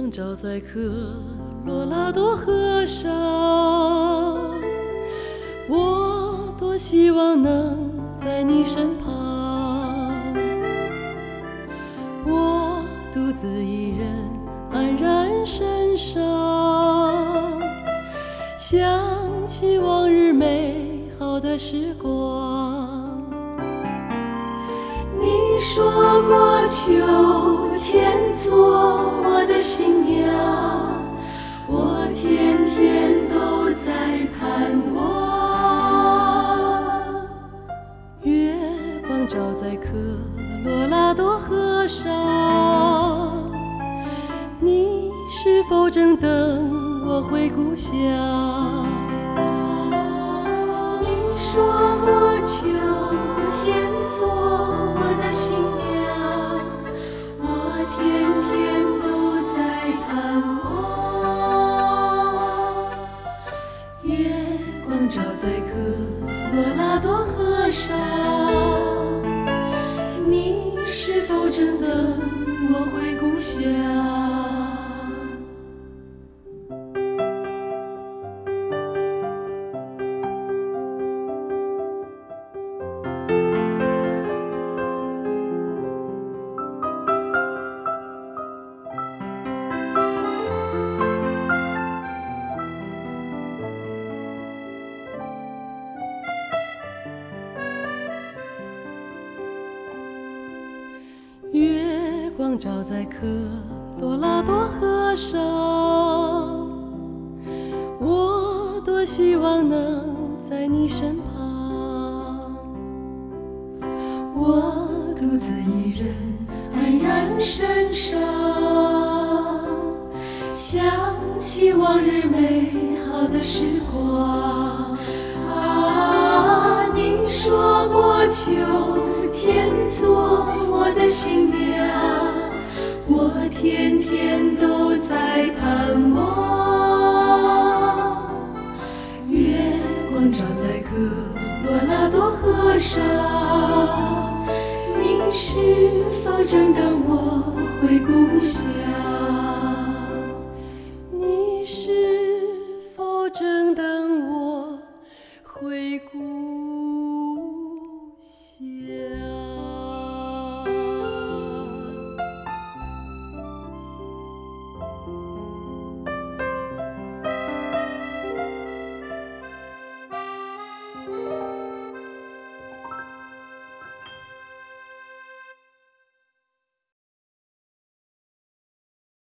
光照在科罗拉多河上，我多希望能在你身旁。我独自一人安然神伤，想起往日美好的时光。你说过秋天做我的新娘，我天天都在盼望。月光照在科罗拉多河上，你是否正等我回故乡？你说过秋天做我的新娘，我天天都在盼望。月光照在科罗拉多河上，你是否正等我回故乡？月光照在科罗拉多河上，我多希望能在你身旁。我独自一人安然神伤，想起往日美好的时光。啊，你说过秋天做我的新娘，我天天都在盼望。月光照在科罗拉多河上，你是否正等我回故